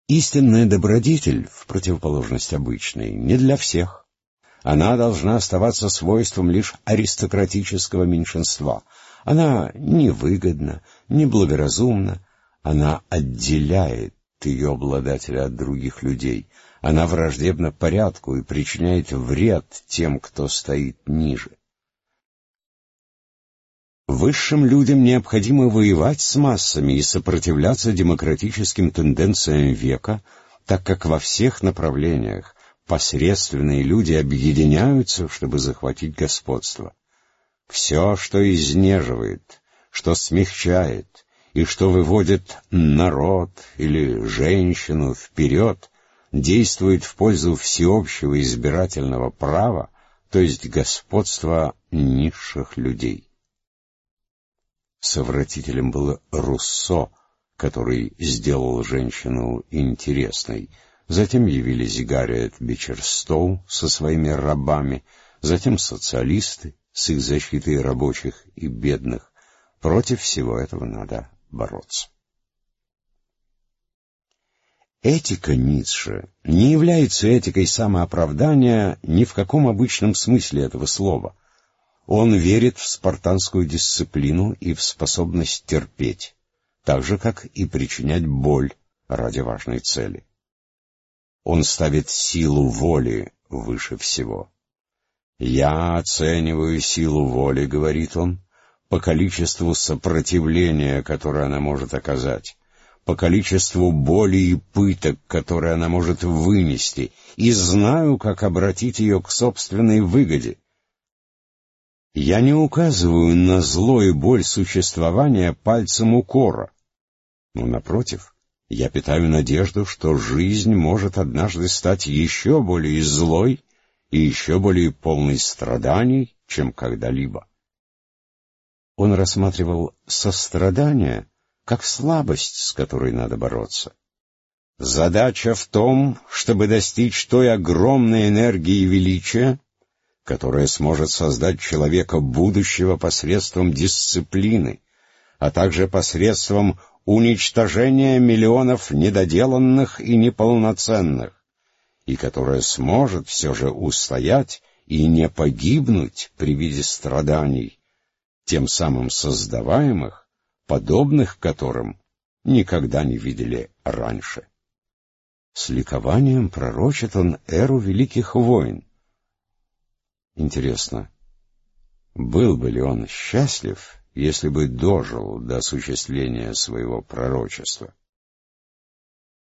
Истинная добродетель, в противоположность обычной, не для всех. Она должна оставаться свойством лишь аристократического меньшинства. Она невыгодна, неблагоразумна, она отделяет ее обладателя от других людей. Она враждебна порядку и причиняет вред тем, кто стоит ниже. Высшим людям необходимо воевать с массами и сопротивляться демократическим тенденциям века, так как во всех направлениях посредственные люди объединяются, чтобы захватить господство. Все, что изнеживает, что смягчает и что выводит народ или женщину вперед, действует в пользу всеобщего избирательного права, то есть господства низших людей. Совратителем был Руссо, который сделал женщину интересной. Затем явились Гарриет Бичерстоу со своими рабами, затем социалисты с их защитой рабочих и бедных. Против всего этого надо бороться. Этика Ницше не является этикой самооправдания ни в каком обычном смысле этого слова. Он верит в спартанскую дисциплину и в способность терпеть, так же, как и причинять боль ради важной цели. Он ставит силу воли выше всего. «Я оцениваю силу воли, — говорит он, — по количеству сопротивления, которое она может оказать, по количеству боли и пыток, которые она может вынести, и знаю, как обратить ее к собственной выгоде. Я не указываю на зло и боль существования пальцем укора, но, напротив, я питаю надежду, что жизнь может однажды стать еще более злой и еще более полной страданий, чем когда-либо». Он рассматривал сострадание как слабость, с которой надо бороться. Задача в том, чтобы достичь той огромной энергии и величия, которая сможет создать человека будущего посредством дисциплины, а также посредством уничтожения миллионов недоделанных и неполноценных, и которая сможет все же устоять и не погибнуть при виде страданий, тем самым создаваемых, подобных которым никогда не видели раньше. С ликованием пророчит он эру великих войн. Интересно, был бы ли он счастлив, если бы дожил до осуществления своего пророчества?